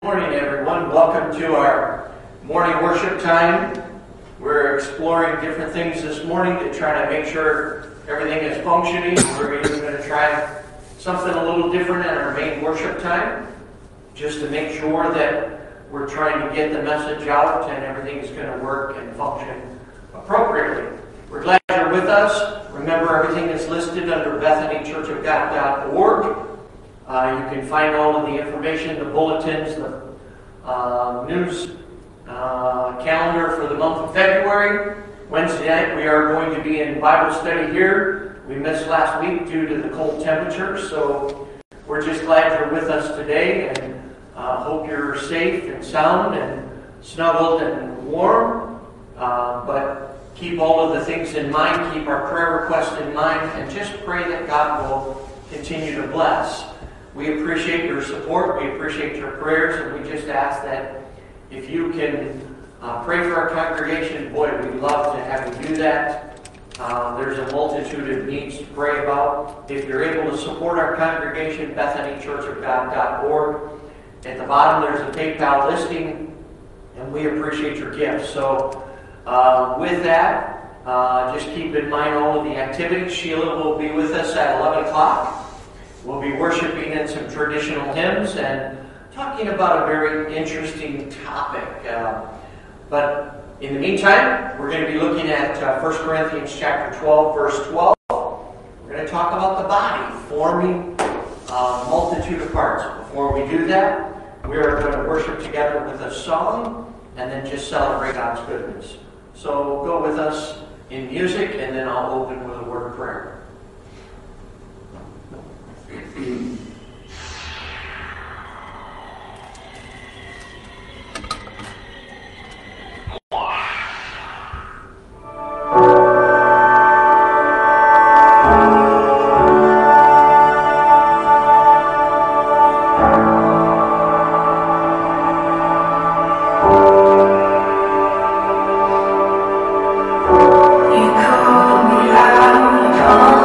Morning, everyone. Welcome to our morning worship time. We're exploring different things this morning to try to make sure everything is functioning. We're even going to try something a little different in our main worship time, just to make sure that we're trying to get the message out and everything is going to work and function appropriately. We're glad you're with us. Remember, everything is listed under BethanyChurchOfGod.org. You can find all of the information, the bulletins, the news calendar for the month of February. Wednesday night we are going to be in Bible study here. We missed last week due to the cold temperatures, so we're just glad you're with us today and hope you're safe and sound and snuggled and warm. But keep all of the things in mind, keep our prayer requests in mind, and just pray that God will continue to bless. We appreciate your support. We appreciate your prayers, and we just ask that if you can pray for our congregation, boy, we'd love to have you do that. There's a multitude of needs to pray about. If you're able to support our congregation, BethanyChurchOfGod.org. At the bottom, there's a PayPal listing, and we appreciate your gifts. So with that, just keep in mind all of the activities. Sheila will be with us at 11 o'clock. We'll be worshiping in some traditional hymns and talking about a very interesting topic. But in the meantime, we're going to be looking at 1 Corinthians chapter 12, verse 12. We're going to talk about the body forming a multitude of parts. Before we do that, we are going to worship together with a song and then just celebrate God's goodness. So go with us in music, and then I'll open with a word of prayer. You call me out,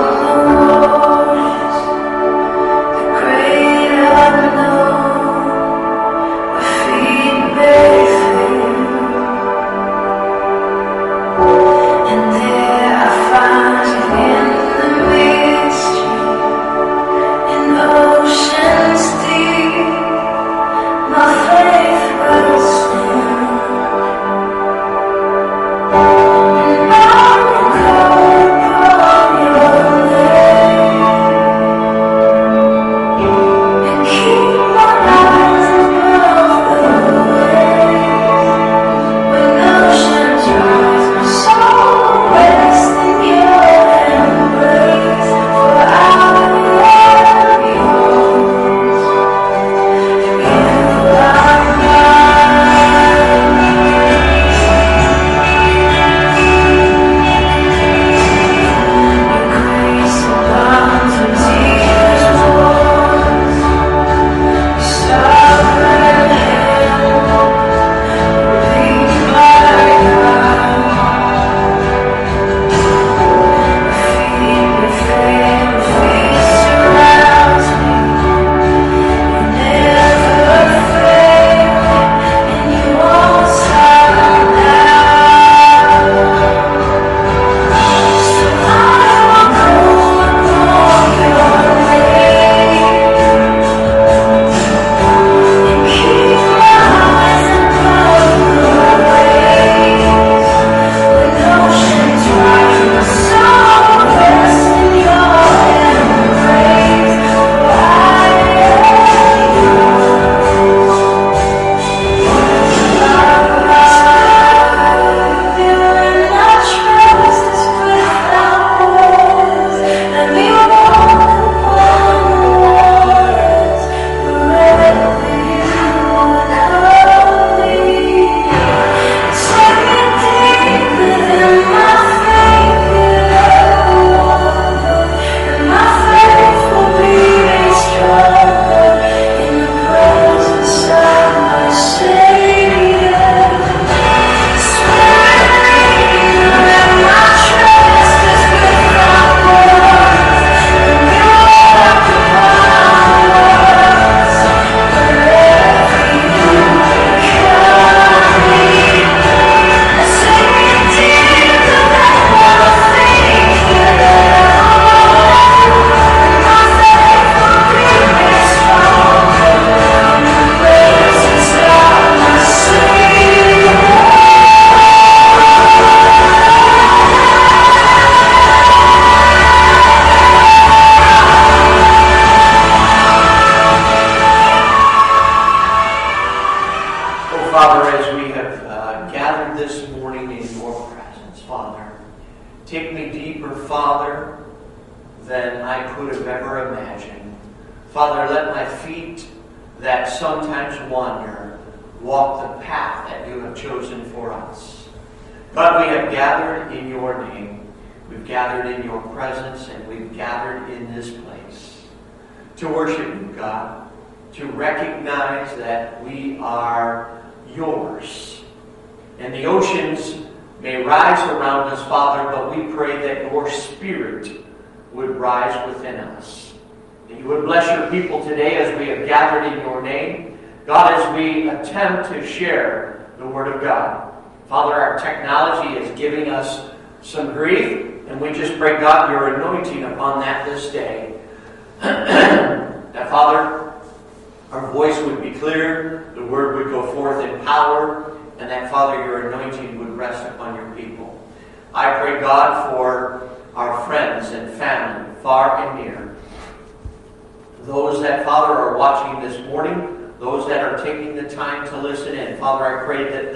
Father, as we have gathered this morning in your presence, Father, take me deeper, Father, than I could have ever imagined. Father, let my feet that sometimes wander walk the path that you have chosen for us. God, we have gathered in your name. We've gathered in your presence, and we've gathered in this place to worship you, God, to recognize that we are yours. And the oceans may rise around us, Father, but we pray that your Spirit would rise within us. That you would bless your people today as we have gathered in your name. God, as we attempt to share the Word of God. Father, our technology is giving us some grief, and we just pray, God, your anointing upon that this day. That, Father, our voice would be clear, the Word would go forth in power, and that, Father, your anointing would rest upon your people. I pray, God, for our friends and family, far and near. Those that, Father, are watching this morning, those that are taking the time to listen in. Father, I pray that